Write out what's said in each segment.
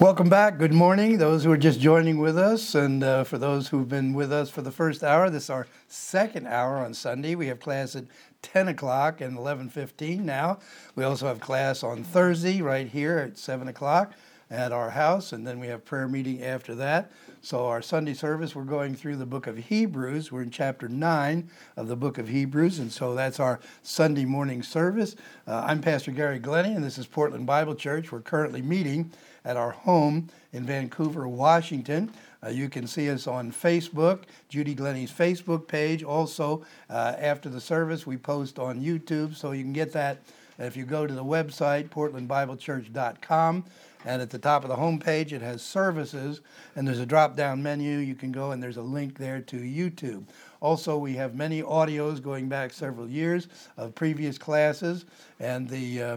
Welcome back. Good morning, those who are just joining with us, and for those who've been with us for the first hour. This is our second hour on Sunday. We have class at 10 o'clock and 11:15 now. We also have class on Thursday right here at 7 o'clock at our house, and then we have prayer meeting after that. So our Sunday service, we're going through the book of Hebrews. We're in chapter 9 of the book of Hebrews, and so that's our Sunday morning service. I'm Pastor Gary Glennie, and this is Portland Bible Church. We're currently meeting at our home in Vancouver, Washington. You can see us on Facebook, Judy Glennie's Facebook page. Also, after the service, we post on YouTube, so you can get that if you go to the website, portlandbiblechurch.com. And at the top of the homepage, it has services, and there's a drop-down menu. You can go, and there's a link there to YouTube. Also, we have many audios going back several years of previous classes, and the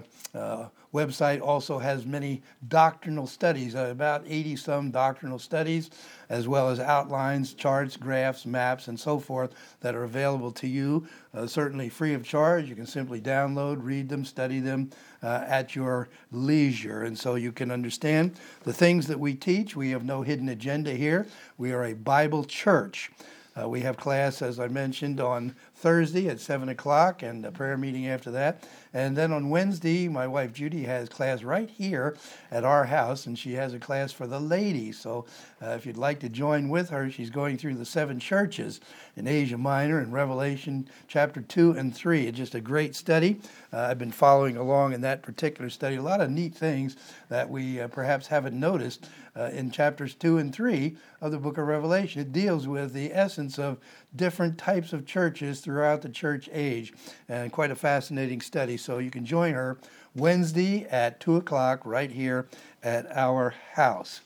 website also has many doctrinal studies, about 80-some doctrinal studies, as well as outlines, charts, graphs, maps, and so forth that are available to you, certainly free of charge. You can simply download, read them, study them at your leisure. And so you can understand the things that we teach. We have no hidden agenda here. We are a Bible church. We have class, as I mentioned, on Thursday at 7 o'clock and a prayer meeting after that. And then on Wednesday, my wife Judy has class right here at our house, and she has a class for the ladies. So if you'd like to join with her, she's going through the 7 churches in Asia Minor and Revelation chapter 2 and 3. It's just a great study. I've been following along in that particular study. A lot of neat things that we perhaps haven't noticed in chapters 2 and 3 of the book of Revelation. It deals with the essence of different types of churches throughout the church age, and quite a fascinating study. So you can join her Wednesday at 2 o'clock right here at our house.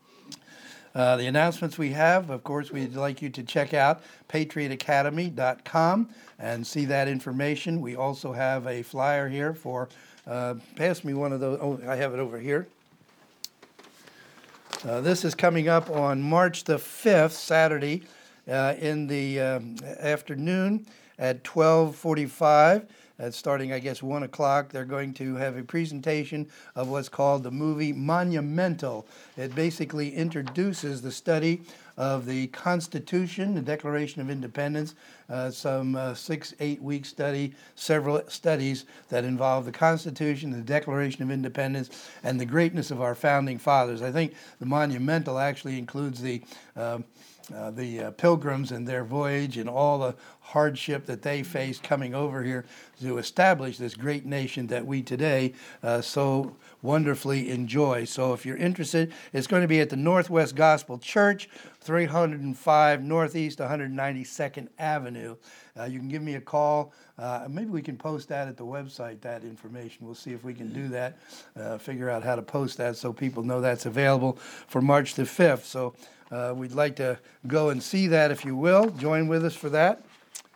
The announcements we have, of course, we'd like you to check out patriotacademy.com and see that information. We also have a flyer here for, pass me one of those. Oh, I have it over here. This is coming up on March the 5th, Saturday, in the afternoon at 12:45. Starting, I guess, 1 o'clock. They're going to have a presentation of what's called the movie Monumental. It basically introduces the study of the Constitution, the Declaration of Independence, some 6-8 week study, several studies that involve the Constitution, the Declaration of Independence, and the greatness of our founding fathers. I think the Monumental actually includes the Pilgrims and their voyage and all the hardship that they faced coming over here to establish this great nation that we today so wonderfully enjoy. So if you're interested, it's going to be at the Northwest Gospel Church, 305 Northeast 192nd Avenue. You can give me a call. Maybe we can post that at the website, that information. We'll see if we can do that, figure out how to post that so people know that's available for March the 5th. So we'd like to go and see that, if you will. Join with us for that.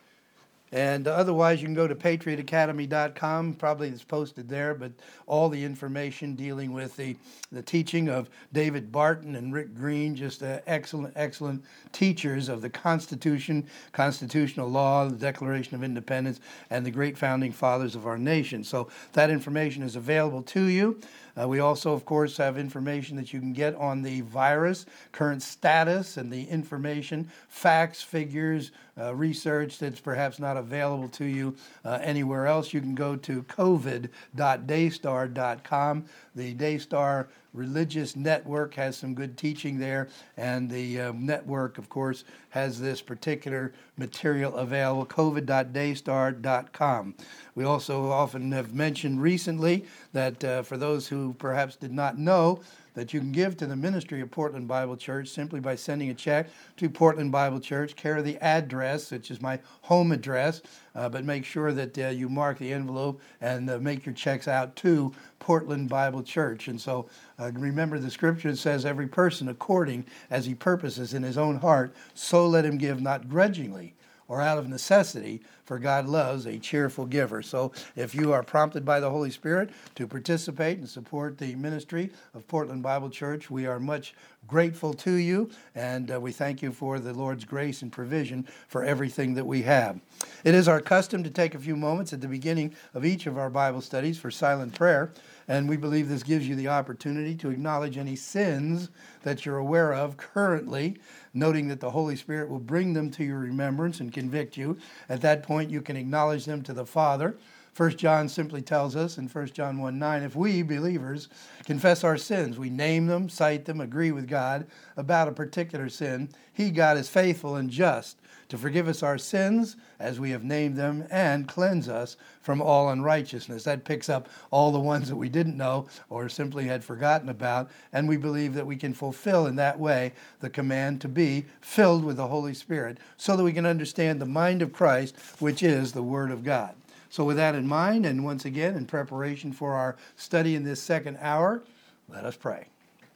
And otherwise, you can go to patriotacademy.com. Probably it's posted there, but all the information dealing with the teaching of David Barton and Rick Green, just excellent teachers of the Constitution, constitutional law, the Declaration of Independence, and the great founding fathers of our nation. So that information is available to you. We also, of course, have information that you can get on the virus, current status, and the information, facts, figures, research that's perhaps not available to you anywhere else. You can go to covid.daystar.com. The Daystar Religious Network has some good teaching there, and the network, of course, has this particular material available, covid.daystar.com. We also often have mentioned recently that for those who perhaps did not know, that you can give to the ministry of Portland Bible Church simply by sending a check to Portland Bible Church, care of the address, which is my home address, but make sure that you mark the envelope and make your checks out to Portland Bible Church. And so remember the scripture that says, every person according as he purposes in his own heart, so let him give, not grudgingly or out of necessity, for God loves a cheerful giver. So if you are prompted by the Holy Spirit to participate and support the ministry of Portland Bible Church, we are much grateful to you, and we thank you for the Lord's grace and provision for everything that we have. It is our custom to take a few moments at the beginning of each of our Bible studies for silent prayer, and we believe this gives you the opportunity to acknowledge any sins that you're aware of currently, noting that the Holy Spirit will bring them to your remembrance and convict you. At that point, you can acknowledge them to the Father. 1 John simply tells us in 1 John 1:9, if we, believers, confess our sins, we name them, cite them, agree with God about a particular sin, He, God, is faithful and just to forgive us our sins as we have named them and cleanse us from all unrighteousness. That picks up all the ones that we didn't know or simply had forgotten about, and we believe that we can fulfill in that way the command to be filled with the Holy Spirit so that we can understand the mind of Christ, which is the Word of God. So with that in mind, and once again in preparation for our study in this second hour, let us pray.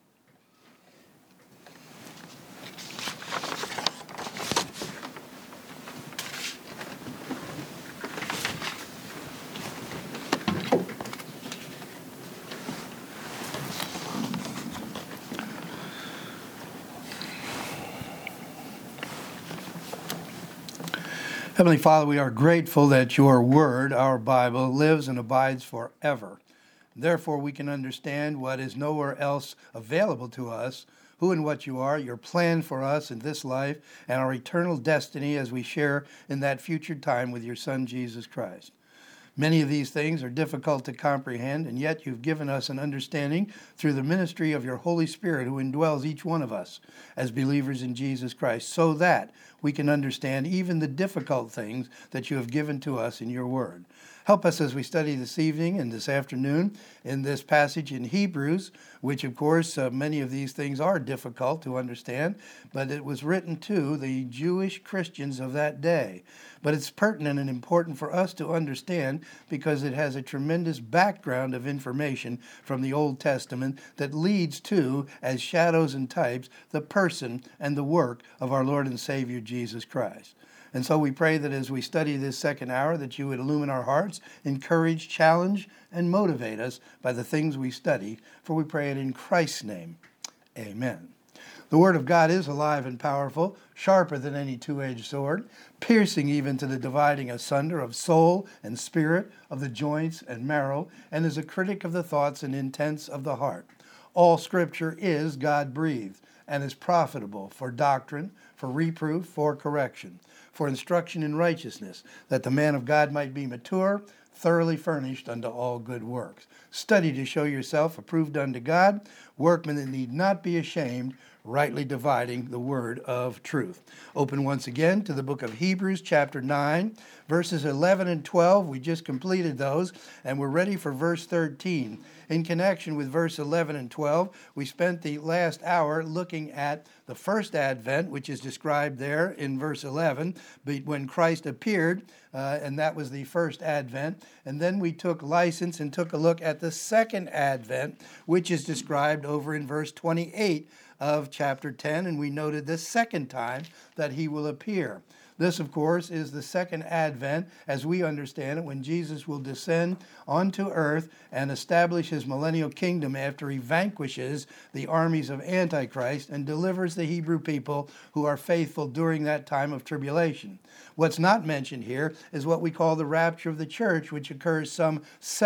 Heavenly Father, we are grateful that your word, our Bible, lives and abides forever. Therefore, we can understand what is nowhere else available to us, who and what you are, your plan for us in this life, and our eternal destiny as we share in that future time with your Son, Jesus Christ. Many of these things are difficult to comprehend, and yet you've given us an understanding through the ministry of your Holy Spirit who indwells each one of us as believers in Jesus Christ, so that we can understand even the difficult things that you have given to us in your word. Help us as we study this evening and this afternoon in this passage in Hebrews, which of course many of these things are difficult to understand, but it was written to the Jewish Christians of that day. But it's pertinent and important for us to understand because it has a tremendous background of information from the Old Testament that leads to, as shadows and types, the person and the work of our Lord and Savior Jesus Christ. And so we pray that as we study this second hour, that you would illumine our hearts, encourage, challenge, and motivate us by the things we study. For we pray it in Christ's name. Amen. The Word of God is alive and powerful, sharper than any two-edged sword, piercing even to the dividing asunder of soul and spirit, of the joints and marrow, and is a critic of the thoughts and intents of the heart. All Scripture is God-breathed and is profitable for doctrine, for reproof, for correction, for instruction in righteousness, that the man of God might be mature, thoroughly furnished unto all good works. Study to show yourself approved unto God, workmen that need not be ashamed, rightly dividing the word of truth. Open once again to the book of Hebrews, chapter 9, verses 11 and 12. We just completed those, and we're ready for verse 13. In connection with verse 11 and 12, we spent the last hour looking at the first advent, which is described there in verse 11, when Christ appeared, and that was the first advent. And then we took license and took a look at the second advent, which is described over in verse 28 of chapter 10, and we noted the second time that he will appear. This, of course, is the second advent, as we understand it, when Jesus will descend onto earth and establish his millennial kingdom after he vanquishes the armies of Antichrist and delivers the Hebrew people who are faithful during that time of tribulation. What's not mentioned here is what we call the rapture of the church, which occurs some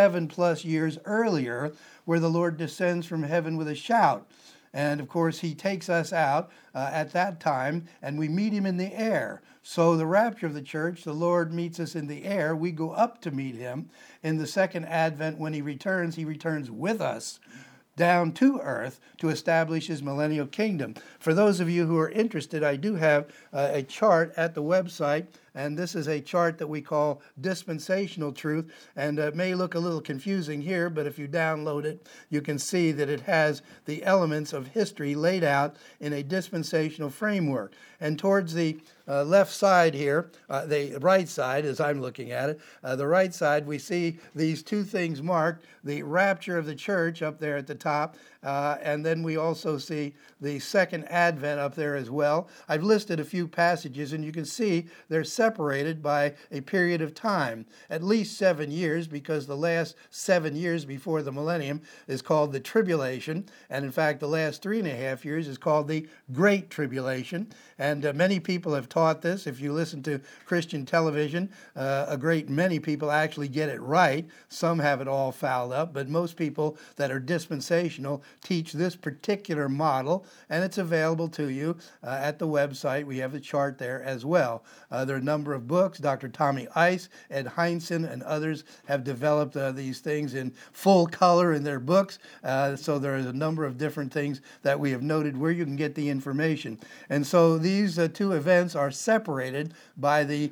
7+ years earlier, where the Lord descends from heaven with a shout. And, of course, he takes us out at that time, and we meet him in the air. So the rapture of the church, the Lord meets us in the air. We go up to meet him. In the second advent, when he returns with us down to earth to establish his millennial kingdom. For those of you who are interested, I do have a chart at the website, and this is a chart that we call dispensational truth, and it may look a little confusing here, but if you download it, you can see that it has the elements of history laid out in a dispensational framework. And towards the left side here, the right side as I'm looking at it, the right side, we see these two things marked, the rapture of the church up there at the top, and then we also see the second advent up there as well. I've listed a few passages, and you can see they're separated by a period of time, at least 7 years, because the last 7 years before the millennium is called the tribulation, and in fact the last 3.5 years is called the Great Tribulation. And many people have taught this. If you listen to Christian television, a great many people actually get it right. Some have it all fouled up, but most people that are dispensational teach this particular model, and it's available to you at the website. We have the chart there as well. There are a number of books. Dr. Tommy Ice, Ed Heinzen, and others have developed these things in full color in their books. So there is a number of different things that we have noted where you can get the information. And so these two events are separated by the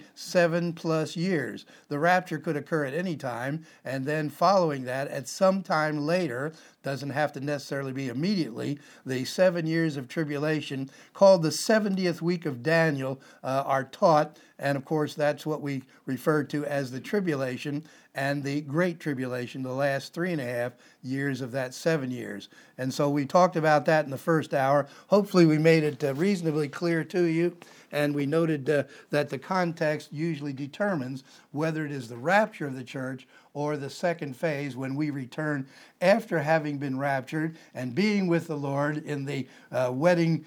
7+ years. The rapture could occur at any time, and then following that, at some time later, doesn't have to necessarily be immediately, the 7 years of tribulation, called the 70th week of Daniel, are taught. And of course, that's what we refer to as the tribulation and the Great Tribulation, the last 3.5 years of that 7 years. And so we talked about that in the first hour. Hopefully we made it reasonably clear to you. And we noted that the context usually determines whether it is the rapture of the church or the second phase when we return after having been raptured and being with the Lord in the wedding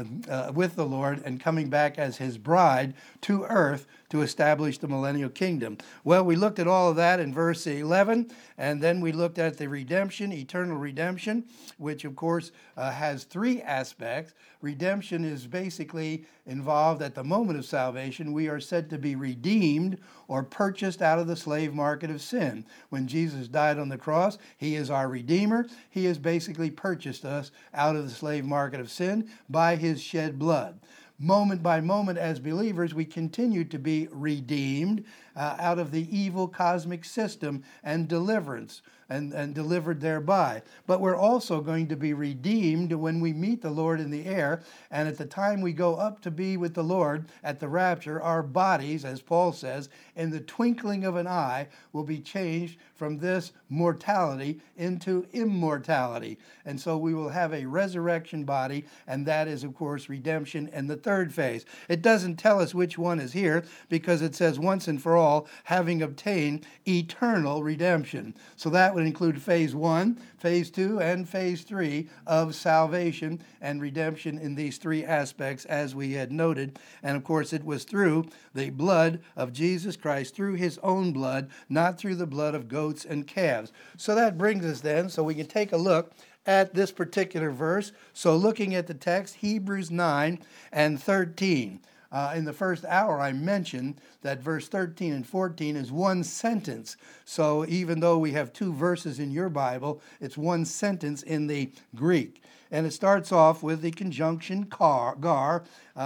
with the Lord and coming back as his bride to earth to establish the millennial kingdom. Well, we looked at all of that in verse 11, and then we looked at the redemption, eternal redemption, which of course has three aspects. Redemption is basically involved at the moment of salvation. We are said to be redeemed or purchased out of the slave market of sin. When Jesus died on the cross, he is our Redeemer. He has basically purchased us out of the slave market of sin by his shed blood. Moment by moment, as believers, we continue to be redeemed out of the evil cosmic system and deliverance and delivered thereby. But we're also going to be redeemed when we meet the Lord in the air. And at the time we go up to be with the Lord at the rapture, our bodies, as Paul says, in the twinkling of an eye will be changed from this mortality into immortality. And so we will have a resurrection body, and that is, of course, redemption and the third phase. It doesn't tell us which one is here because it says once and for all, having obtained eternal redemption. So that would include phase 1, phase 2, and phase 3 of salvation and redemption in these three aspects as we had noted. And of course, it was through the blood of Jesus Christ, through his own blood, not through the blood of goats and calves. So that brings us then, so we can take a look at this particular verse. So looking at the text, Hebrews 9 and 13. In the first hour, I mentioned that verse 13 and 14 is one sentence. So even though we have two verses in your Bible, it's one sentence in the Greek. And it starts off with the conjunction gar,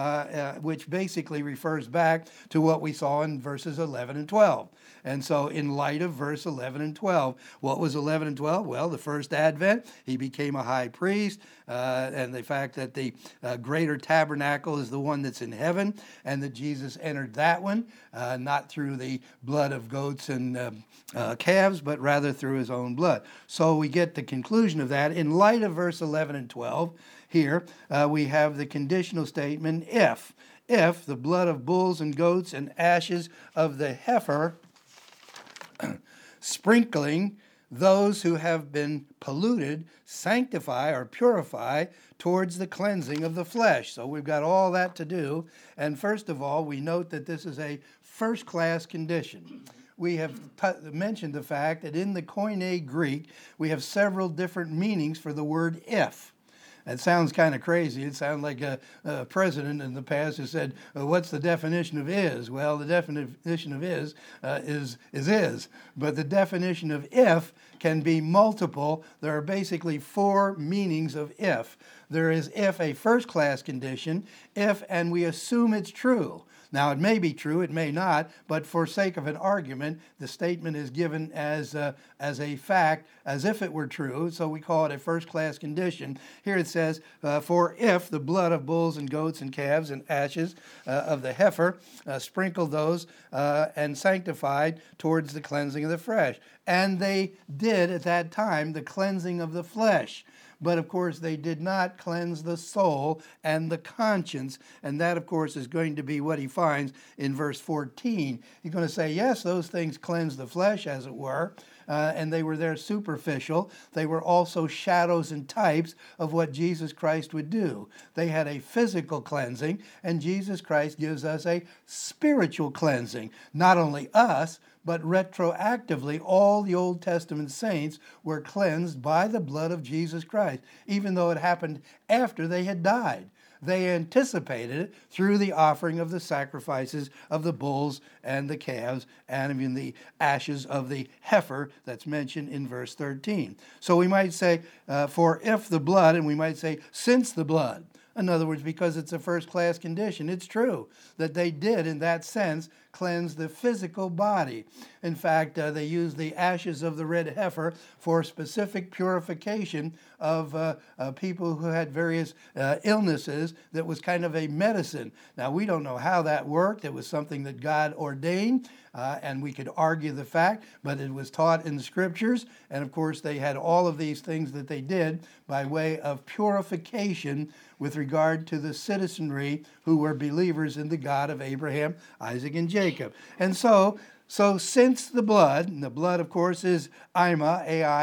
which basically refers back to what we saw in verses 11 and 12. And so in light of verse 11 and 12, what was 11 and 12? Well, the first advent, he became a high priest, and the fact that the greater tabernacle is the one that's in heaven, and that Jesus entered that one, not through the blood of goats and calves, but rather through his own blood. So we get the conclusion of that. In light of verse 11 and 12, here we have the conditional statement, if the blood of bulls and goats and ashes of the heifer sprinkling those who have been polluted, sanctify or purify towards the cleansing of the flesh. So we've got all that to do. And first of all, we note that this is a first-class condition. We have mentioned the fact that in the Koine Greek, we have several different meanings for the word if. It sounds kind of crazy. It sounds like a president in the past who said, what's the definition of is? Well, the definition of is. But the definition of if can be multiple. There are basically four meanings of if. There is if, a first-class condition, if, and we assume it's true. Now, it may be true, it may not, but for sake of an argument, the statement is given as a fact, as if it were true, so we call it a first-class condition. Here it says, for if the blood of bulls and goats and calves and ashes of the heifer sprinkle those and sanctified towards the cleansing of the flesh. And they did at that time the cleansing of the flesh. But of course, they did not cleanse the soul and the conscience. And that, of course, is going to be what he finds in verse 14. He's going to say, yes, those things cleanse the flesh, as it were, and they were there superficial. They were also shadows and types of what Jesus Christ would do. They had a physical cleansing, and Jesus Christ gives us a spiritual cleansing. Not only us, but retroactively, all the Old Testament saints were cleansed by the blood of Jesus Christ, even though it happened after they had died. They anticipated it through the offering of the sacrifices of the bulls and the calves, and even the ashes of the heifer that's mentioned in verse 13. So we might say, for if the blood, and we might say, since the blood. In other words, because it's a first-class condition. It's true that they did, in that sense, cleanse the physical body. In fact, they used the ashes of the red heifer for specific purification of people who had various illnesses that was kind of a medicine. Now, we don't know how that worked. It was something that God ordained, and we could argue the fact, but it was taught in the Scriptures. And, of course, they had all of these things that they did by way of purification with regard to the citizenry who were believers in the God of Abraham, Isaac, and Jacob. And so since the blood, and the blood, of course, is Ima,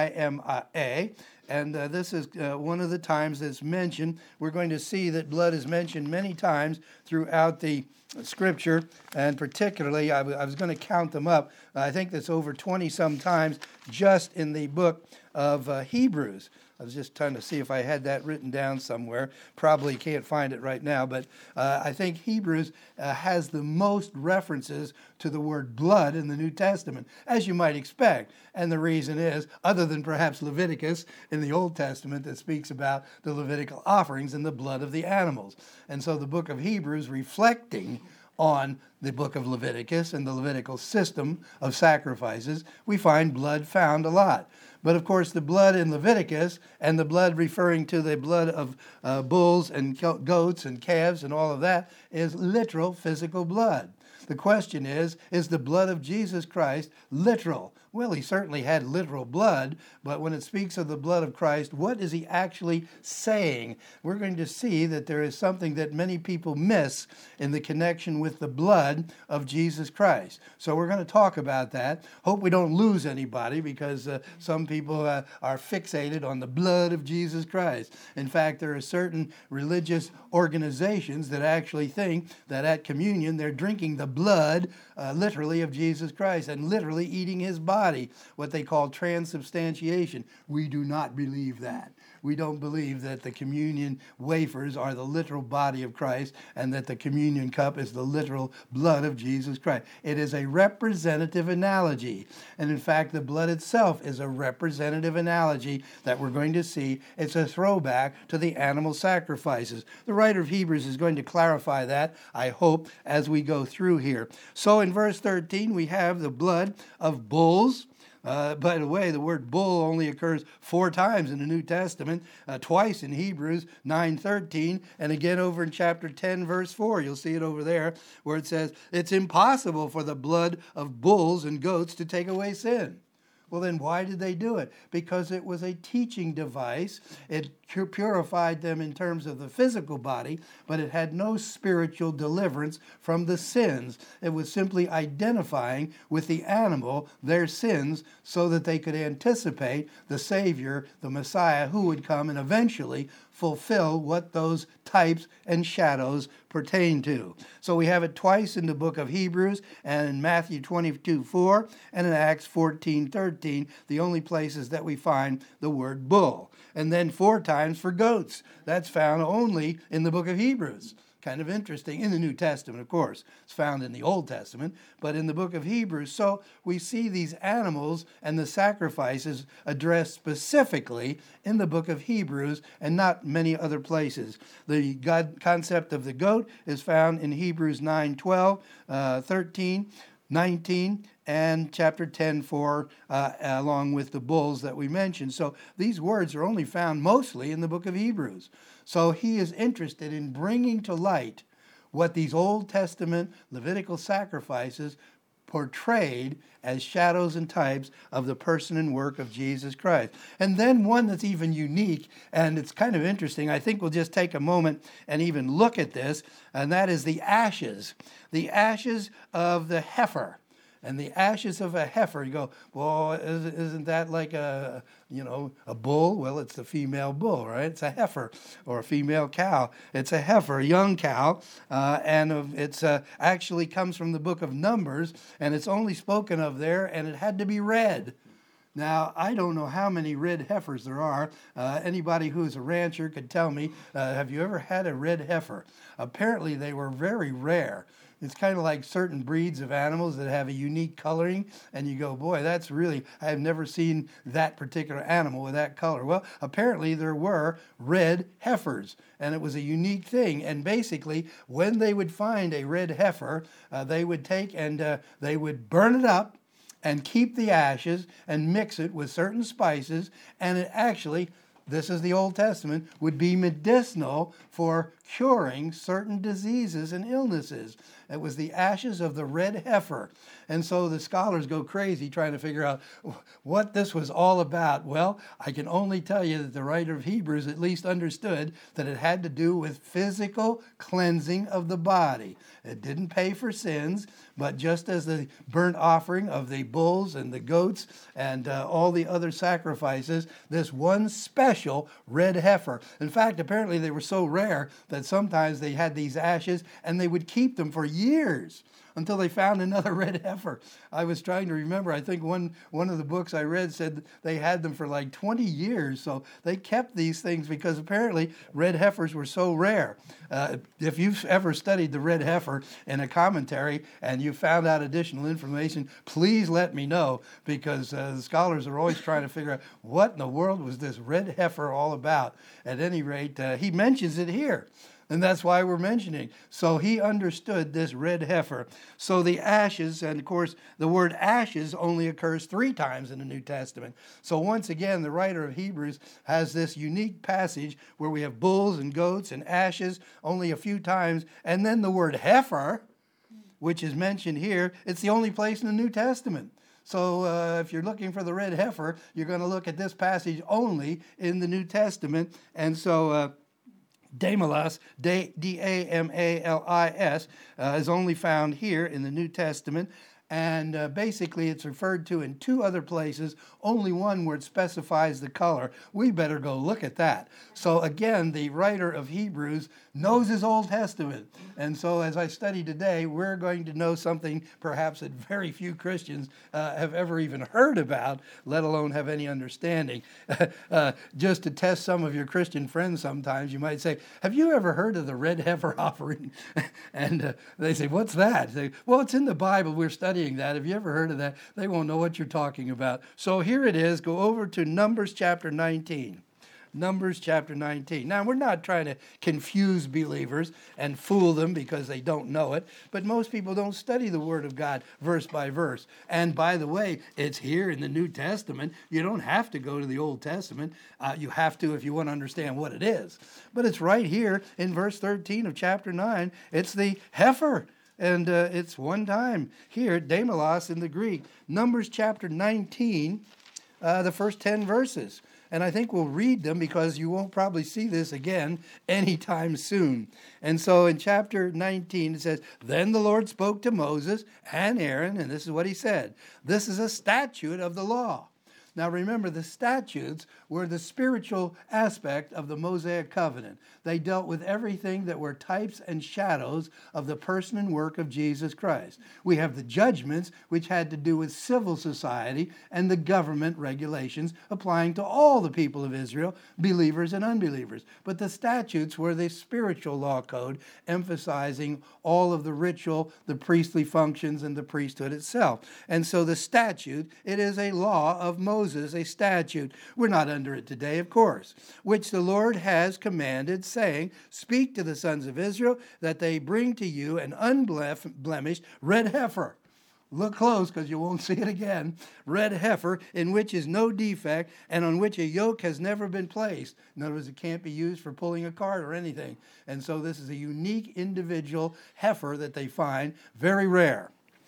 A-I-M-A, and this is one of the times that's mentioned. We're going to see that blood is mentioned many times throughout the Scripture, and particularly, I was going to count them up. I think that's over 20-some times just in the book of Hebrews. I was just trying to see if I had that written down somewhere. Probably can't find it right now, but I think Hebrews has the most references to the word blood in the New Testament, as you might expect. And the reason is, other than perhaps Leviticus in the Old Testament that speaks about the Levitical offerings and the blood of the animals. And so the book of Hebrews, reflecting on the book of Leviticus and the Levitical system of sacrifices, we find blood found a lot. But of course, the blood in Leviticus and the blood referring to the blood of bulls and goats and calves and all of that is literal physical blood. The question is the blood of Jesus Christ literal? Well, he certainly had literal blood, but when it speaks of the blood of Christ, what is he actually saying? We're going to see that there is something that many people miss in the connection with the blood of Jesus Christ. So we're going to talk about that. Hope we don't lose anybody, because some people are fixated on the blood of Jesus Christ. In fact, there are certain religious organizations that actually think that at communion they're drinking the blood literally of Jesus Christ and literally eating his body, what they call transubstantiation. We do not believe that. We don't believe that the communion wafers are the literal body of Christ and that the communion cup is the literal blood of Jesus Christ. It is a representative analogy. And in fact, the blood itself is a representative analogy that we're going to see. It's a throwback to the animal sacrifices. The writer of Hebrews is going to clarify that, I hope, as we go through here. So in verse 13, we have the blood of bulls. By the way, the word bull only occurs 4 times in the New Testament, twice in Hebrews 9:13, and again over in chapter 10, verse 4. You'll see it over there where it says, it's impossible for the blood of bulls and goats to take away sin. Well, then why did they do it? Because it was a teaching device. It purified them in terms of the physical body, but it had no spiritual deliverance from the sins. It was simply identifying with the animal their sins so that they could anticipate the Savior, the Messiah, who would come and eventually fulfill what those types and shadows pertain to. So we have it twice in the book of Hebrews, and in Matthew 22:4, and in Acts 14:13, the only places that we find the word bull. And then 4 times for goats. That's found only in the book of Hebrews. Kind of interesting in the New Testament, of course. It's found in the Old Testament, but in the book of Hebrews. So we see these animals and the sacrifices addressed specifically in the book of Hebrews and not many other places. The God concept of the goat is found in Hebrews 9:12, 13, 19, and chapter 10:4, along with the bulls that we mentioned. So these words are only found mostly in the book of Hebrews. So he is interested in bringing to light what these Old Testament Levitical sacrifices portrayed as shadows and types of the person and work of Jesus Christ. And then one that's even unique, and it's kind of interesting. I think we'll just take a moment and even look at this, and that is the ashes of the heifer. And the ashes of a heifer, you go, well, isn't that like a bull? Well, it's the female bull, right? It's a heifer, or a female cow. It's a heifer, a young cow, and it's actually comes from the book of Numbers, and it's only spoken of there, and it had to be red. Now, I don't know how many red heifers there are. Anybody who's a rancher could tell me, have you ever had a red heifer? Apparently, they were very rare. It's kind of like certain breeds of animals that have a unique coloring, and you go, boy, that's really, I've never seen that particular animal with that color. Well, apparently there were red heifers, and it was a unique thing. And basically, when they would find a red heifer, they would take and they would burn it up and keep the ashes and mix it with certain spices, and it actually, this is the Old Testament, would be medicinal for curing certain diseases and illnesses. It was the ashes of the red heifer. And so the scholars go crazy trying to figure out what this was all about. Well, I can only tell you that the writer of Hebrews at least understood that it had to do with physical cleansing of the body. It didn't pay for sins, but just as the burnt offering of the bulls and the goats and all the other sacrifices, this one special red heifer. In fact, apparently they were so rare that sometimes they had these ashes and they would keep them for years until they found another red heifer. I was trying to remember, I think one of the books I read said they had them for like 20 years. So they kept these things because apparently red heifers were so rare. If you've ever studied the red heifer in a commentary and you found out additional information, please let me know, because the scholars are always trying to figure out what in the world was this red heifer all about. At any rate, he mentions it here. And that's why we're mentioning. So he understood this red heifer. So the ashes, and of course, the word ashes only occurs 3 times in the New Testament. So once again, the writer of Hebrews has this unique passage where we have bulls and goats and ashes only a few times. And then the word heifer, which is mentioned here, it's the only place in the New Testament. So if you're looking for the red heifer, you're going to look at this passage only in the New Testament. And so Damalis, D-A-M-A-L-I-S, is only found here in the New Testament. And basically it's referred to in 2 other places, only one where it specifies the color. We better go look at that. So again, the writer of Hebrews knows his Old Testament. And so as I study today, we're going to know something perhaps that very few Christians have ever even heard about, let alone have any understanding. Just to test some of your Christian friends sometimes, you might say, have you ever heard of the red heifer offering? And they say, what's that? They say, well, it's in the Bible. We're studying that. Have you ever heard of that? They won't know what you're talking about. So here it is. Go over to Numbers chapter 19. Numbers chapter 19. Now, we're not trying to confuse believers and fool them because they don't know it, but most people don't study the Word of God verse by verse. And by the way, it's here in the New Testament. You don't have to go to the Old Testament. You have to if you want to understand what it is. But it's right here in verse 13 of chapter 9. It's the heifer. And it's one time here, Damalos in the Greek. Numbers chapter 19, the first 10 verses. And I think we'll read them because you won't probably see this again anytime soon. And so in chapter 19, it says, Then the Lord spoke to Moses and Aaron, and this is what he said. This is a statute of the law. Now remember, the statutes were the spiritual aspect of the Mosaic covenant. They dealt with everything that were types and shadows of the person and work of Jesus Christ. We have the judgments, which had to do with civil society and the government regulations applying to all the people of Israel, believers and unbelievers. But the statutes were the spiritual law code, emphasizing all of the ritual, the priestly functions, and the priesthood itself. And so the statute, it is a law of Moses, a statute. We're not under it today, of course, which the Lord has commanded, saying, speak to the sons of Israel that they bring to you an unblemished red heifer. Look close, because you won't see it again. Red heifer, in which is no defect, and on which a yoke has never been placed. In other words, it can't be used for pulling a cart or anything. And so this is a unique individual heifer that they find, very rare.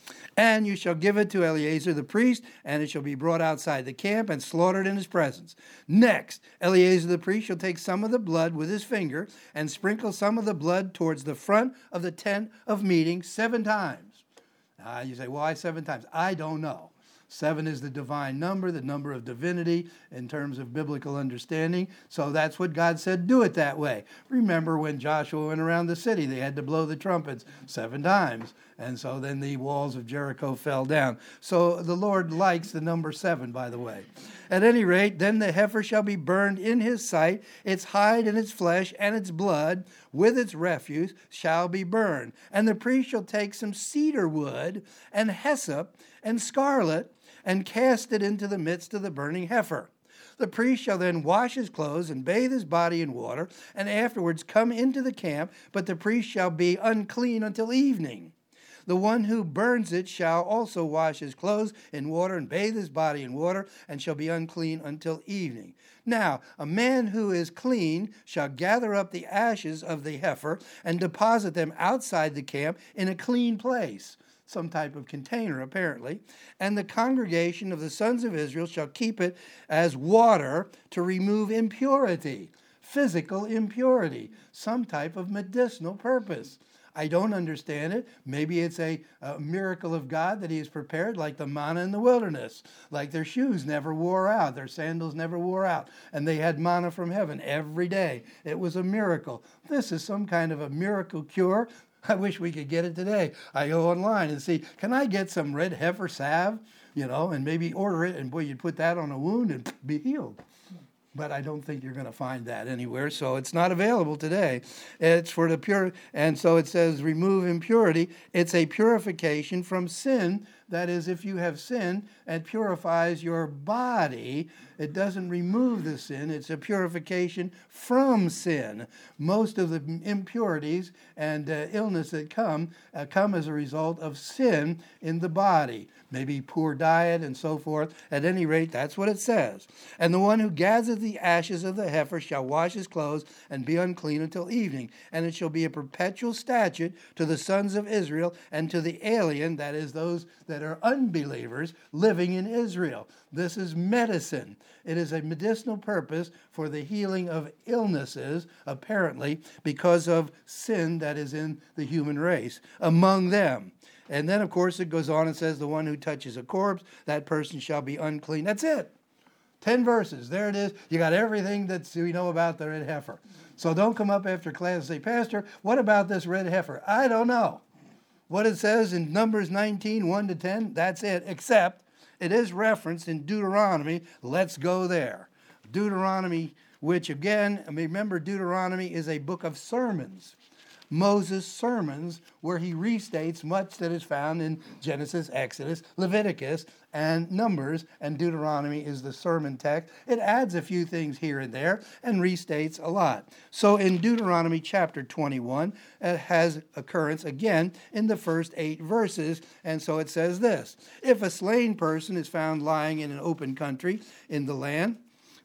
And you shall give it to Eleazar the priest, and it shall be brought outside the camp and slaughtered in his presence. Next, Eleazar the priest shall take some of the blood with his finger and sprinkle some of the blood towards the front of the tent of meeting 7 times. You say, why 7 times? I don't know. 7 is the divine number, the number of divinity in terms of biblical understanding. So that's what God said, do it that way. Remember when Joshua went around the city, they had to blow the trumpets 7 times. And so then the walls of Jericho fell down. So the Lord likes the number 7, by the way. At any rate, then the heifer shall be burned in his sight, its hide and its flesh and its blood with its refuse shall be burned. And the priest shall take some cedar wood and hyssop and scarlet and cast it into the midst of the burning heifer. The priest shall then wash his clothes and bathe his body in water, and afterwards come into the camp, but the priest shall be unclean until evening. The one who burns it shall also wash his clothes in water and bathe his body in water, and shall be unclean until evening. Now, a man who is clean shall gather up the ashes of the heifer and deposit them outside the camp in a clean place, some type of container apparently, and the congregation of the sons of Israel shall keep it as water to remove impurity, physical impurity, some type of medicinal purpose. I don't understand it. Maybe it's a miracle of God that he has prepared, like the manna in the wilderness. Like their shoes never wore out. Their sandals never wore out. And they had manna from heaven every day. It was a miracle. This is some kind of a miracle cure. I wish we could get it today. I go online and see, can I get some red heifer salve? And maybe order it. And boy, you'd put that on a wound and be healed. But I don't think you're going to find that anywhere, so it's not available today. It's for the pure, and so it says remove impurity. It's a purification from sin. That is, if you have sinned, it purifies your body. It doesn't remove the sin. It's a purification from sin. Most of the impurities and illness that come as a result of sin in the body. Maybe poor diet and so forth. At any rate, that's what it says. And the one who gathers the ashes of the heifer shall wash his clothes and be unclean until evening. And it shall be a perpetual statute to the sons of Israel and to the alien, that is, those that are unbelievers living in Israel. This is medicine. It is a medicinal purpose for the healing of illnesses, apparently, because of sin that is in the human race among them. And then, of course, it goes on and says, the one who touches a corpse, that person shall be unclean. That's it. 10 verses. There it is. You got everything that we know about the red heifer. So don't come up after class and say, Pastor, what about this red heifer? I don't know. What it says in Numbers 19, 1 to 10, that's it, except it is referenced in Deuteronomy. Let's go there. Deuteronomy, which again, remember Deuteronomy is a book of sermons. Moses' sermons, where he restates much that is found in Genesis, Exodus, Leviticus, and Numbers, and Deuteronomy is the sermon text. It adds a few things here and there and restates a lot. So in Deuteronomy chapter 21, it has occurrence again in the first 8 verses, and so it says this: if a slain person is found lying in an open country in the land,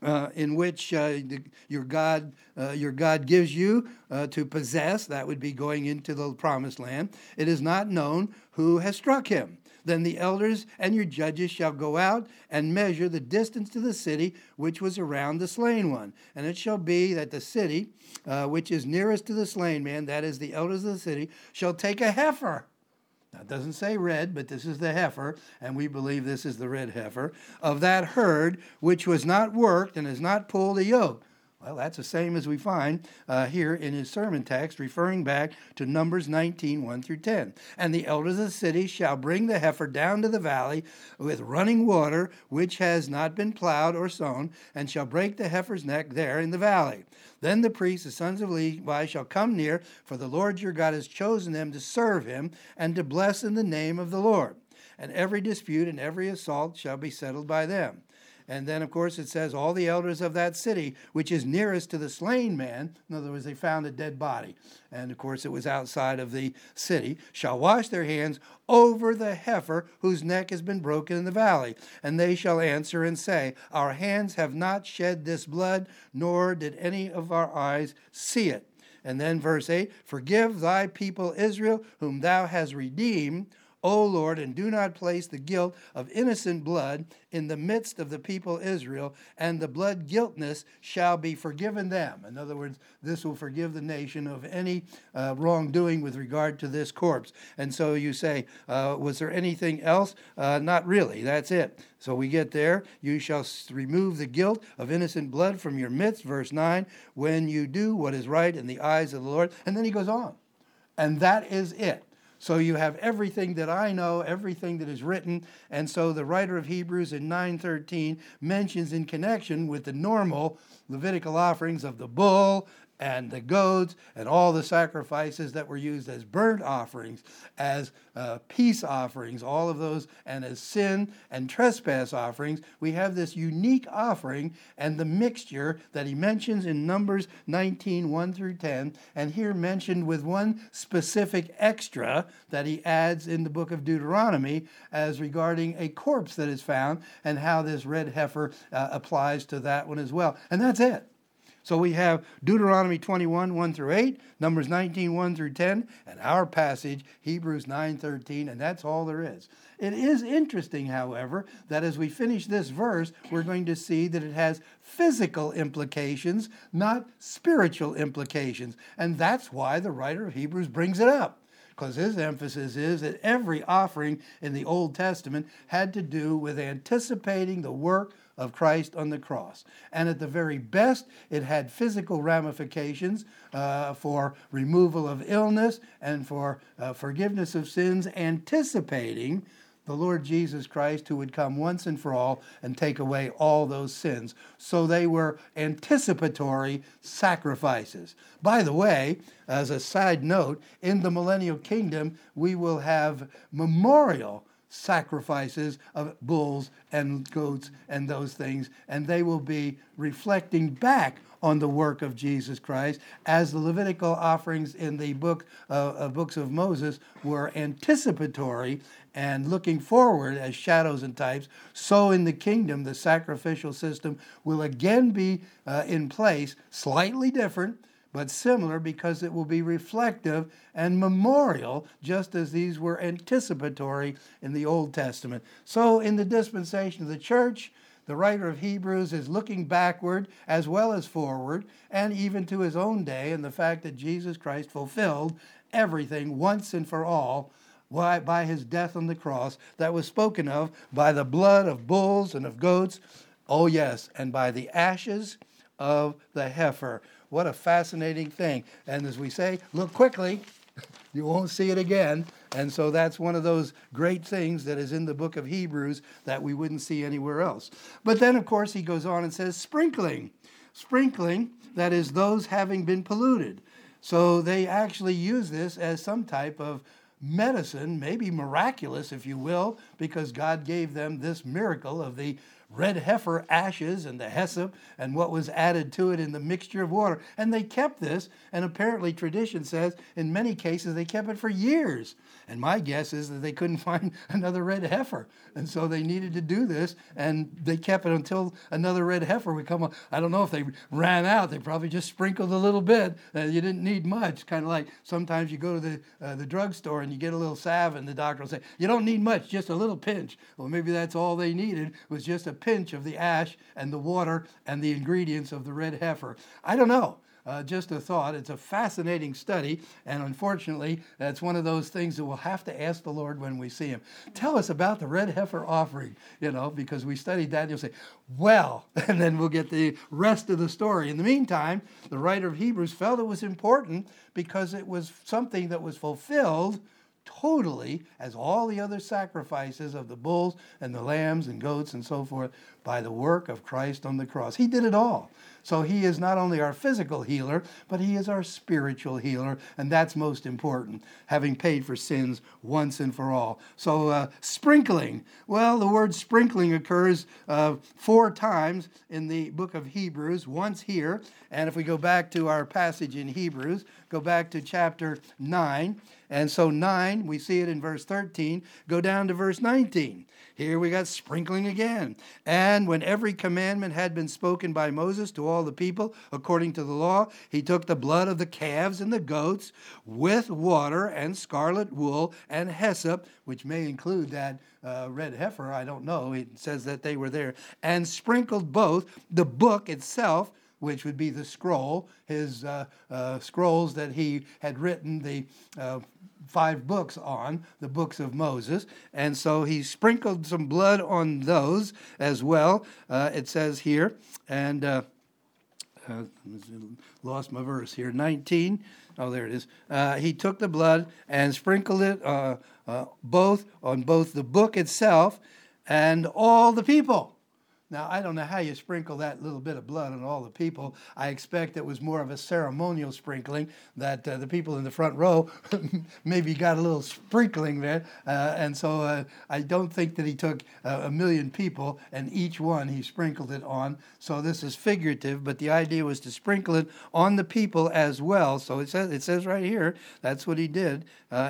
in which your God gives you to possess, that would be going into the promised land, it is not known who has struck him. Then the elders and your judges shall go out and measure the distance to the city which was around the slain one. And it shall be that the city which is nearest to the slain man, that is the elders of the city, shall take a heifer. Now, it doesn't say red, but this is the heifer, and we believe this is the red heifer, of that herd which was not worked and has not pulled a yoke. Well, that's the same as we find here in his sermon text, referring back to Numbers 19, 1 through 10. And the elders of the city shall bring the heifer down to the valley with running water, which has not been plowed or sown, and shall break the heifer's neck there in the valley. Then the priests, the sons of Levi, shall come near, for the Lord your God has chosen them to serve him and to bless in the name of the Lord. And every dispute and every assault shall be settled by them. And then, of course, it says, all the elders of that city, which is nearest to the slain man, in other words, they found a dead body, and of course it was outside of the city, shall wash their hands over the heifer whose neck has been broken in the valley. And they shall answer and say, our hands have not shed this blood, nor did any of our eyes see it. And then verse 8, forgive thy people Israel, whom thou hast redeemed, O Lord, and do not place the guilt of innocent blood in the midst of the people Israel, and the blood guiltness shall be forgiven them. In other words, this will forgive the nation of any wrongdoing with regard to this corpse. And so you say, was there anything else? Not really. That's it. So we get there. You shall remove the guilt of innocent blood from your midst, verse 9, when you do what is right in the eyes of the Lord. And then he goes on. And that is it. So you have everything that I know, everything that is written. And so the writer of Hebrews in 9:13 mentions in connection with the normal Levitical offerings of the bull and the goats and all the sacrifices that were used as burnt offerings, as peace offerings, all of those, and as sin and trespass offerings. We have this unique offering and the mixture that he mentions in Numbers 19, 1 through 10, and here mentioned with one specific extra that he adds in the book of Deuteronomy as regarding a corpse that is found and how this red heifer applies to that one as well. And that's it. So we have Deuteronomy 21, 1 through 8, Numbers 19, 1 through 10, and our passage, Hebrews 9:13, and that's all there is. It is interesting, however, that as we finish this verse, we're going to see that it has physical implications, not spiritual implications. And that's why the writer of Hebrews brings it up, because his emphasis is that every offering in the Old Testament had to do with anticipating the work of Christ on the cross. And at the very best, it had physical ramifications for removal of illness and for forgiveness of sins, anticipating the Lord Jesus Christ, who would come once and for all and take away all those sins. So they were anticipatory sacrifices. By the way, as a side note, in the millennial kingdom, we will have memorial sacrifices of bulls and goats and those things, and they will be reflecting back on the work of Jesus Christ, as the Levitical offerings in the books of Moses were anticipatory and looking forward as shadows and types. So in the kingdom, the sacrificial system will again be in place, slightly different, but similar, because it will be reflective and memorial, just as these were anticipatory in the Old Testament. So in the dispensation of the church, the writer of Hebrews is looking backward as well as forward, and even to his own day, and the fact that Jesus Christ fulfilled everything once and for all by his death on the cross that was spoken of by the blood of bulls and of goats, oh yes, and by the ashes of the heifer. What a fascinating thing. And as we say, look quickly, you won't see it again. And so that's one of those great things that is in the book of Hebrews that we wouldn't see anywhere else. But then, of course, he goes on and says sprinkling. Sprinkling, that is, those having been polluted. So they actually use this as some type of medicine, maybe miraculous, if you will, because God gave them this miracle of the red heifer ashes and the hyssop and what was added to it in the mixture of water. And they kept this, and apparently tradition says in many cases they kept it for years. And my guess is that they couldn't find another red heifer. And so they needed to do this, and they kept it until another red heifer would come. I don't know if they ran out. They probably just sprinkled a little bit. You didn't need much. Kind of like sometimes you go to the drugstore and you get a little salve, and the doctor will say, you don't need much, just a little pinch. Well, maybe that's all they needed, was just a pinch of the ash and the water and the ingredients of the red heifer. I don't know. just a thought. It's a fascinating study, and unfortunately, that's one of those things that we'll have to ask the Lord when we see him. Tell us about the red heifer offering, because we studied that, and you'll say, well, and then we'll get the rest of the story. In the meantime, the writer of Hebrews felt it was important because it was something that was fulfilled totally, as all the other sacrifices of the bulls and the lambs and goats and so forth, by the work of Christ on the cross. He did it all. So he is not only our physical healer, but he is our spiritual healer, and that's most important, having paid for sins once and for all. So sprinkling. Well, the word sprinkling occurs 4 times in the book of Hebrews, once here, and if we go back to our passage in Hebrews, go back to chapter 9, and so 9, we see it in verse 13, go down to verse 19. Here we got sprinkling again. And when every commandment had been spoken by Moses to all the people according to the law, he took the blood of the calves and the goats with water and scarlet wool and hyssop, which may include that red heifer, I don't know. It says that they were there, and sprinkled both the book itself, which would be the scroll, his scrolls that he had written the 5 books on, the books of Moses. And so he sprinkled some blood on those as well, it says here. And lost my verse here, 19. Oh, there it is. He took the blood and sprinkled it both on both the book itself and all the people. Now, I don't know how you sprinkle that little bit of blood on all the people. I expect it was more of a ceremonial sprinkling, that the people in the front row maybe got a little sprinkling there. And so I don't think that he took 1,000,000 people and each one he sprinkled it on. So this is figurative, but the idea was to sprinkle it on the people as well. So it says right here, that's what he did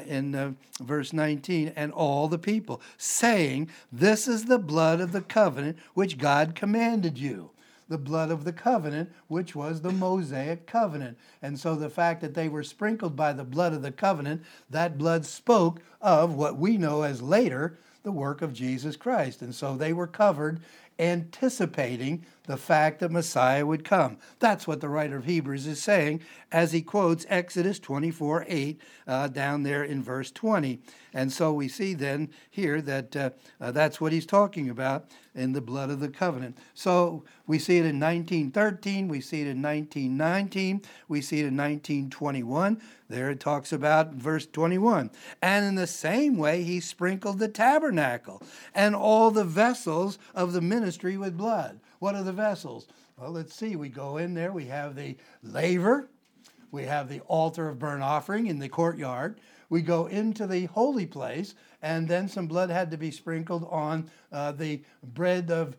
in verse 19, and all the people, saying, this is the blood of the covenant which God commanded you. The blood of the covenant, which was the Mosaic covenant. And so the fact that they were sprinkled by the blood of the covenant, that blood spoke of what we know as later the work of Jesus Christ. And so they were covered, anticipating the fact that Messiah would come. That's what the writer of Hebrews is saying as he quotes Exodus 24:8 down there in verse 20. And so we see then here that that's what he's talking about in the blood of the covenant. So we see it in 1913, we see it in 1919, we see it in 1921. There it talks about verse 21. And in the same way he sprinkled the tabernacle and all the vessels of the ministry with blood. What are the vessels? Well, let's see. We go in there. We have the laver. We have the altar of burnt offering in the courtyard. We go into the holy place, and then some blood had to be sprinkled on the bread of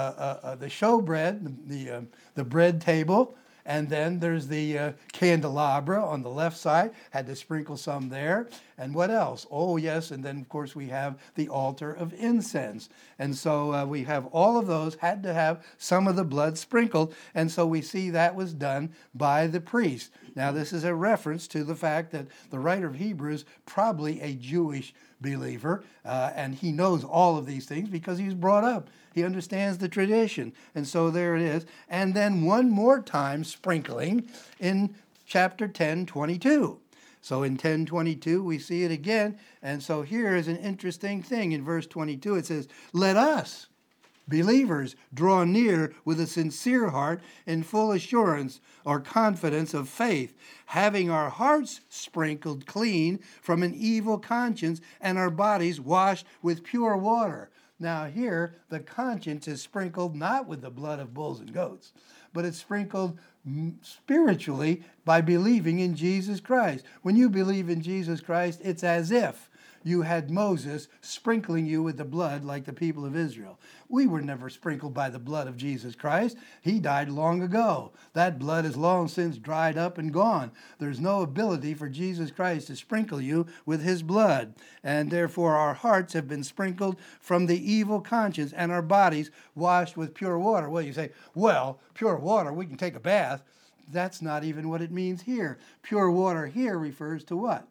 the showbread, the bread table. And then there's the candelabra on the left side, had to sprinkle some there. And what else? Oh, yes, and then, of course, we have the altar of incense. And so we have all of those, had to have some of the blood sprinkled. And so we see that was done by the priest. Now, this is a reference to the fact that the writer of Hebrews, probably a Jewish believer, and he knows all of these things because he was brought up. He understands the tradition. And so there it is. And then one more time sprinkling in chapter 10:22. So in 10:22 we see it again. And so here is an interesting thing. In verse 22 it says, let us, believers, draw near with a sincere heart in full assurance or confidence of faith, having our hearts sprinkled clean from an evil conscience and our bodies washed with pure water. Now here, the conscience is sprinkled not with the blood of bulls and goats, but it's sprinkled spiritually by believing in Jesus Christ. When you believe in Jesus Christ, it's as if you had Moses sprinkling you with the blood like the people of Israel. We were never sprinkled by the blood of Jesus Christ. He died long ago. That blood is long since dried up and gone. There's no ability for Jesus Christ to sprinkle you with his blood. And therefore our hearts have been sprinkled from the evil conscience and our bodies washed with pure water. Well, you say, well, pure water, we can take a bath. That's not even what it means here. Pure water here refers to what?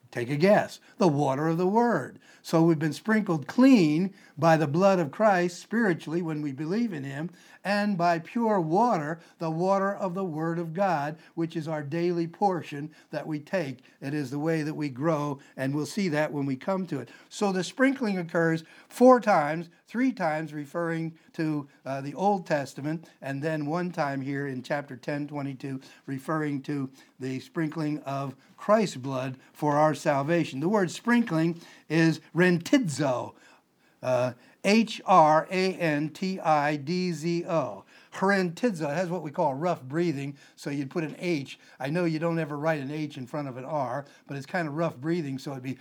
Take a guess. The water of the Word. So we've been sprinkled clean by the blood of Christ spiritually when we believe in Him, and by pure water, the water of the Word of God, which is our daily portion that we take. It is the way that we grow, and we'll see that when we come to it. So the sprinkling occurs 4 times, 3 times referring to the Old Testament, and then 1 time here in chapter 10:22 referring to the sprinkling of Christ's blood for our salvation. The word sprinkling is rentidzo, Hrantidzo. Rentidzo. It has what we call rough breathing, so you'd put an H. I know you don't ever write an H in front of an R, but it's kind of rough breathing, so it'd be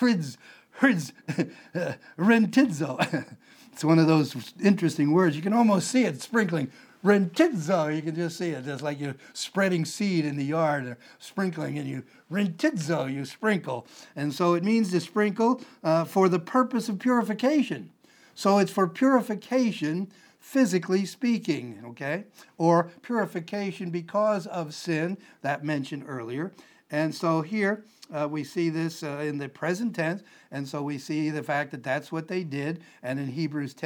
rentidzo. It's one of those interesting words. You can almost see it sprinkling. Rentidzo, you can just see it. Just like you're spreading seed in the yard, or sprinkling, and you rentidzo, you sprinkle. And so it means to sprinkle for the purpose of purification. So it's for purification, physically speaking, okay? Or purification because of sin, that mentioned earlier. And so here we see this in the present tense, and so we see the fact that that's what they did. And in Hebrews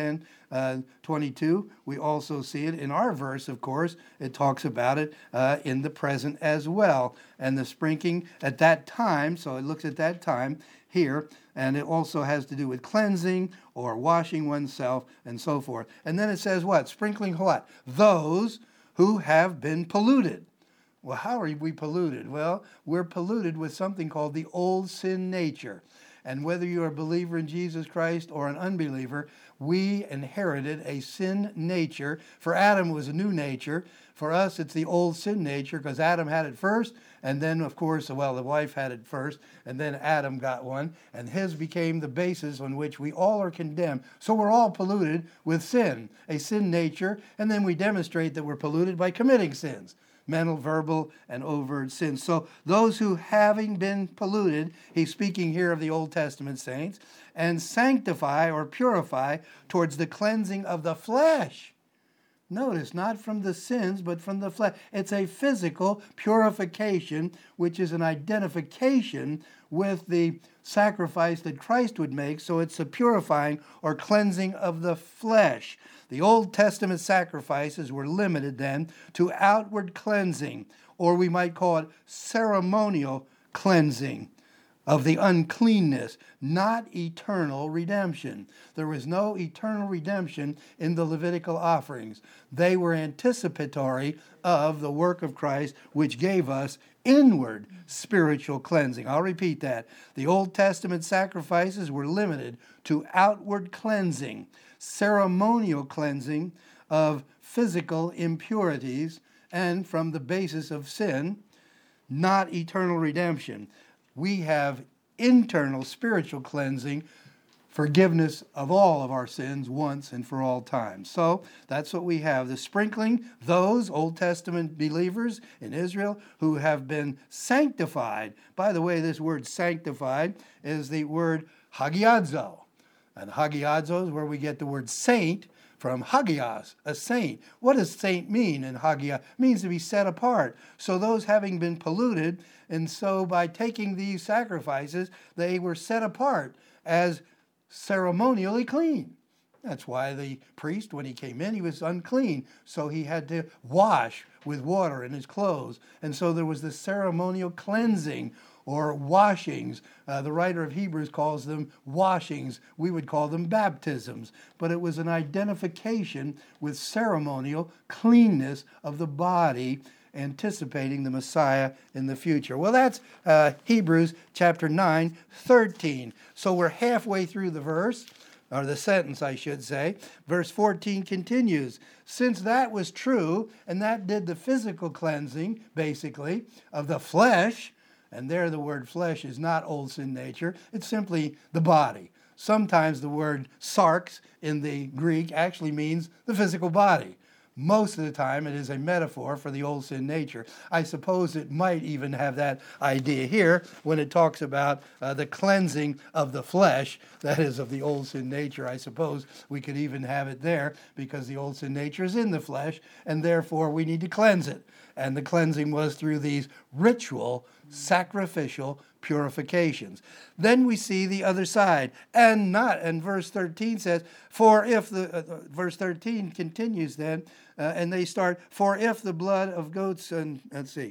10:22, we also see it in our verse, of course. It talks about it in the present as well. And the sprinkling at that time, so it looks at that time here, and it also has to do with cleansing or washing oneself and so forth. And then it says what? Sprinkling what? Those who have been polluted. Well, how are we polluted? Well, we're polluted with something called the old sin nature. And whether you're a believer in Jesus Christ or an unbeliever, we inherited a sin nature. For Adam, it was a new nature. For us, it's the old sin nature, because Adam had it first, and then, of course, well, the wife had it first, and then Adam got one, and his became the basis on which we all are condemned. So we're all polluted with sin, a sin nature, and then we demonstrate that we're polluted by committing sins. Mental, verbal, and overt sins. So those who, having been polluted, he's speaking here of the Old Testament saints, and sanctify or purify towards the cleansing of the flesh. Notice, not from the sins, but from the flesh. It's a physical purification, which is an identification with the sacrifice that Christ would make. So it's a purifying or cleansing of the flesh. The Old Testament sacrifices were limited then to outward cleansing, or we might call it ceremonial cleansing of the uncleanness, not eternal redemption. There was no eternal redemption in the Levitical offerings. They were anticipatory of the work of Christ, which gave us inward spiritual cleansing. I'll repeat that. The Old Testament sacrifices were limited to outward cleansing, ceremonial cleansing of physical impurities, and from the basis of sin, not eternal redemption. We have internal spiritual cleansing, forgiveness of all of our sins once and for all time. So that's what we have. The sprinkling, those Old Testament believers in Israel who have been sanctified. By the way, this word sanctified is the word hagiadzo. And hagiadzo is where we get the word saint from hagios, a saint. What does saint mean in hagia? It means to be set apart. So those having been polluted, and so by taking these sacrifices, they were set apart as ceremonially clean. That's why the priest, when he came in, he was unclean. So he had to wash with water in his clothes. And so there was this ceremonial cleansing or washings. The writer of Hebrews calls them washings. We would call them baptisms. But it was an identification with ceremonial cleanness of the body, anticipating the Messiah in the future. Well, that's Hebrews chapter 9:13. So we're halfway through the verse, or the sentence, I should say. Verse 14 continues, since that was true, and that did the physical cleansing, basically, of the flesh, and there the word flesh is not old sin nature, it's simply the body. Sometimes the word sarx in the Greek actually means the physical body. Most of the time it is a metaphor for the old sin nature. I suppose it might even have that idea here when it talks about the cleansing of the flesh, that is of the old sin nature. I suppose we could even have it there because the old sin nature is in the flesh and therefore we need to cleanse it. And the cleansing was through these ritual sacrificial purifications. Then we see the other side, and verse 13 says, for if verse 13 continues then, and they start, for if the blood of goats, and let's see.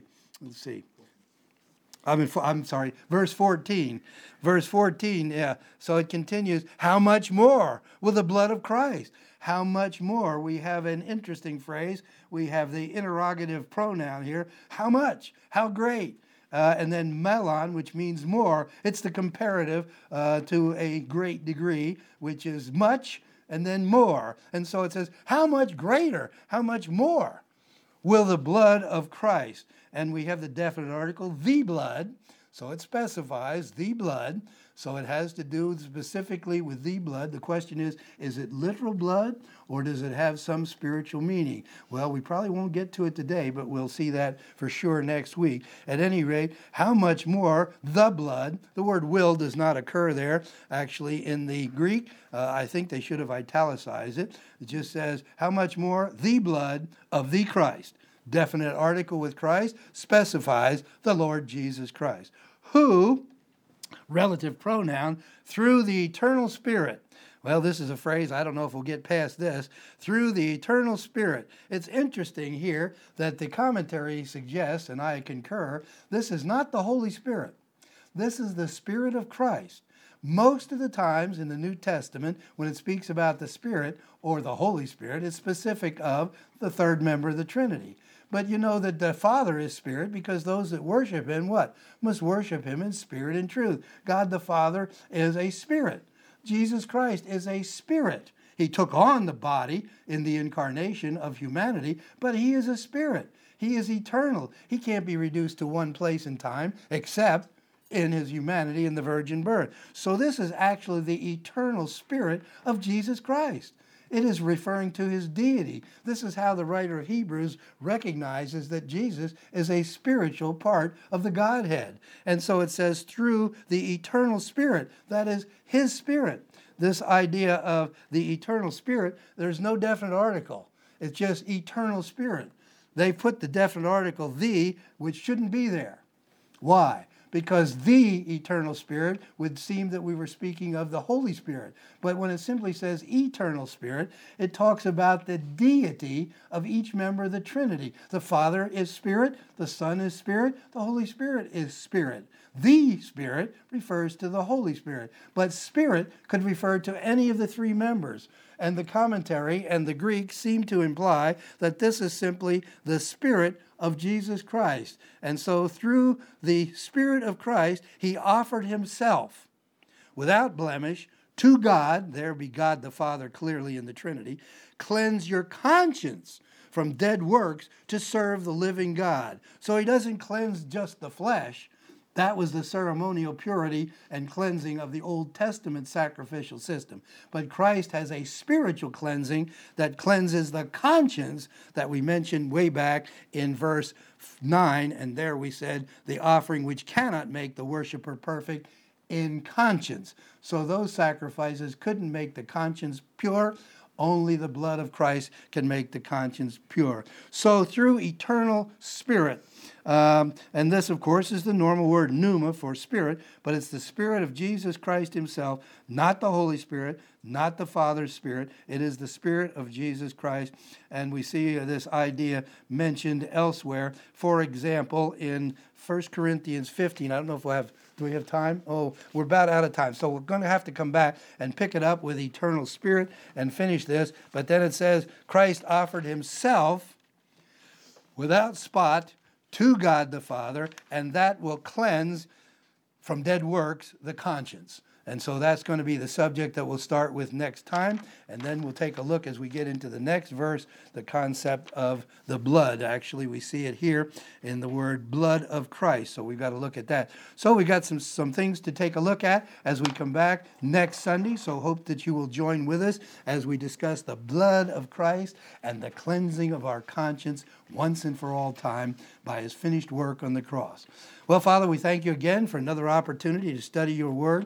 I'm sorry, verse 14. Verse 14, yeah. So it continues, how much more will the blood of Christ? How much more? We have an interesting phrase. We have the interrogative pronoun here. How much? How great? And then melon, which means more. It's the comparative to a great degree, which is much and then more. And so it says, how much greater? How much more will the blood of Christ? And we have the definite article, the blood. So it specifies the blood. So it has to do specifically with the blood. The question is it literal blood or does it have some spiritual meaning? Well, we probably won't get to it today, but we'll see that for sure next week. At any rate, how much more the blood, the word will does not occur there actually in the Greek. I think they should have italicized it. It just says, how much more the blood of the Christ. Definite article with Christ specifies the Lord Jesus Christ, who, relative pronoun, through the eternal Spirit. Well, this is a phrase, I don't know if we'll get past this. Through the eternal Spirit. It's interesting here that the commentary suggests, and I concur, this is not the Holy Spirit. This is the Spirit of Christ. Most of the times in the New Testament, when it speaks about the Spirit or the Holy Spirit, it's specific of the third member of the Trinity. But you know that the Father is Spirit because those that worship Him, what? Must worship Him in spirit and truth. God the Father is a Spirit. Jesus Christ is a Spirit. He took on the body in the incarnation of humanity, but He is a Spirit. He is eternal. He can't be reduced to one place in time except in His humanity in the virgin birth. So this is actually the eternal Spirit of Jesus Christ. It is referring to His deity. This is how the writer of Hebrews recognizes that Jesus is a spiritual part of the Godhead. And so it says through the eternal Spirit, that is His Spirit. This idea of the eternal Spirit, there's no definite article. It's just eternal Spirit. They put the definite article the, which shouldn't be there. Why? Because the eternal Spirit would seem that we were speaking of the Holy Spirit. But when it simply says eternal Spirit, it talks about the deity of each member of the Trinity. The Father is Spirit, the Son is Spirit, the Holy Spirit is Spirit. The Spirit refers to the Holy Spirit, but Spirit could refer to any of the three members. And the commentary and the Greek seem to imply that this is simply the Spirit of Jesus Christ. And so through the Spirit of Christ, He offered Himself without blemish to God, there be God the Father clearly in the Trinity, cleanse your conscience from dead works to serve the living God. So He doesn't cleanse just the flesh. That was the ceremonial purity and cleansing of the Old Testament sacrificial system. But Christ has a spiritual cleansing that cleanses the conscience that we mentioned way back in verse 9. And there we said, the offering which cannot make the worshiper perfect in conscience. So those sacrifices couldn't make the conscience pure. Only the blood of Christ can make the conscience pure. So through eternal Spirit, and this, of course, is the normal word pneuma for spirit, but it's the Spirit of Jesus Christ Himself, not the Holy Spirit, not the Father's Spirit. It is the Spirit of Jesus Christ. And we see this idea mentioned elsewhere. For example, in 1 Corinthians 15, I don't know if do we have time? Oh, we're about out of time. So we're going to have to come back and pick it up with eternal Spirit and finish this. But then it says, Christ offered Himself without spot to God the Father, and that will cleanse from dead works the conscience. And so that's going to be the subject that we'll start with next time. And then we'll take a look as we get into the next verse, the concept of the blood. Actually, we see it here in the word blood of Christ. So we've got to look at that. So we got some things to take a look at as we come back next Sunday. So hope that you will join with us as we discuss the blood of Christ and the cleansing of our conscience once and for all time by His finished work on the cross. Well, Father, we thank You again for another opportunity to study Your word. It seems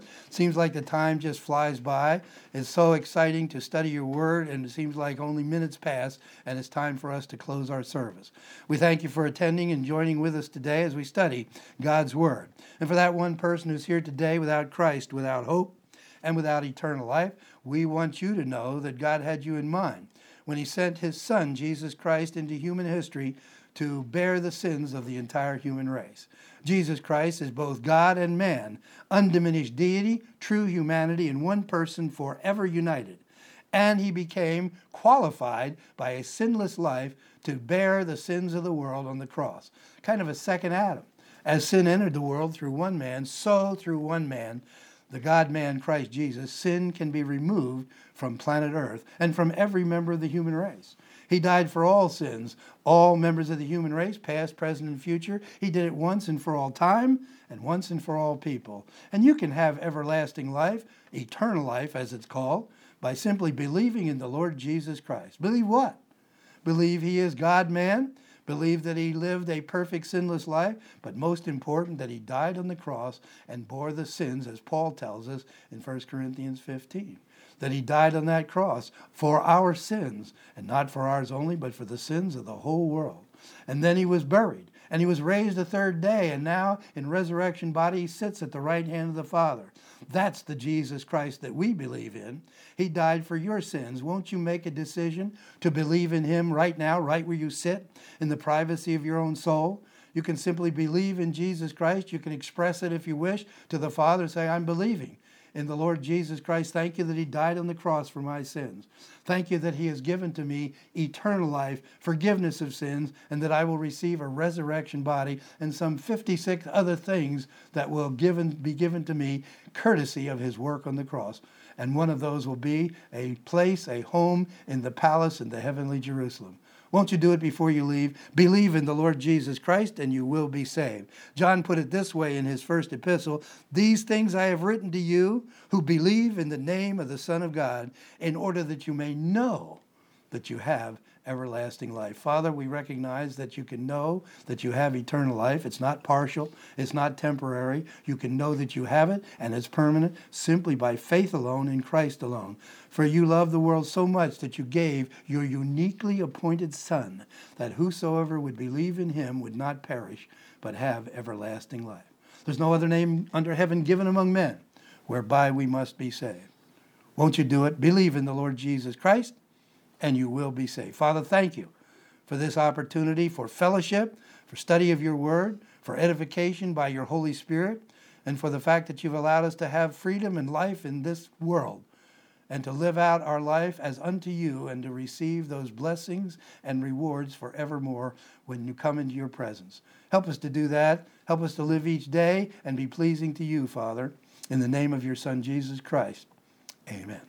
seems like the time just flies by. It's so exciting to study your word, and it seems like only minutes pass, and it's time for us to close our service. We thank you for attending and joining with us today as we study God's word. And for that one person who's here today without Christ, without hope, and without eternal life, we want you to know that God had you in mind when he sent his son, Jesus Christ, into human history to bear the sins of the entire human race. Jesus Christ is both God and man, undiminished deity, true humanity, in one person forever united. And he became qualified by a sinless life to bear the sins of the world on the cross. Kind of a second Adam. As sin entered the world through one man, so through one man, the God-man Christ Jesus, sin can be removed from planet Earth and from every member of the human race. He died for all sins, all members of the human race, past, present, and future. He did it once and for all time and once and for all people. And you can have everlasting life, eternal life as it's called, by simply believing in the Lord Jesus Christ. Believe what? Believe he is God-man. Believe that he lived a perfect sinless life, but most important that he died on the cross and bore the sins, as Paul tells us in 1 Corinthians 15. That he died on that cross for our sins, and not for ours only, but for the sins of the whole world. And then he was buried, and he was raised the third day, and now in resurrection body he sits at the right hand of the Father. That's the Jesus Christ that we believe in. He died for your sins. Won't you make a decision to believe in him right now, right where you sit, in the privacy of your own soul? You can simply believe in Jesus Christ. You can express it if you wish to the Father, say, I'm believing in the Lord Jesus Christ. Thank you that he died on the cross for my sins. Thank you that he has given to me eternal life, forgiveness of sins, and that I will receive a resurrection body and some 56 other things that will be given to me courtesy of his work on the cross. And one of those will be a place, a home in the palace in the heavenly Jerusalem. Won't you do it before you leave? Believe in the Lord Jesus Christ and you will be saved. John put it this way in his first epistle, these things I have written to you who believe in the name of the Son of God, in order that you may know that you have everlasting life. Father, we recognize that you can know that you have eternal life. It's not partial. It's not temporary. You can know that you have it, and it's permanent simply by faith alone in Christ alone. For you love the world so much that you gave your uniquely appointed Son, that whosoever would believe in him would not perish, but have everlasting life. There's no other name under heaven given among men whereby we must be saved. Won't you do it? Believe in the Lord Jesus Christ, and you will be saved. Father, thank you for this opportunity, for fellowship, for study of your word, for edification by your Holy Spirit, and for the fact that you've allowed us to have freedom and life in this world, and to live out our life as unto you, and to receive those blessings and rewards forevermore when you come into your presence. Help us to do that. Help us to live each day and be pleasing to you, Father, in the name of your Son, Jesus Christ. Amen.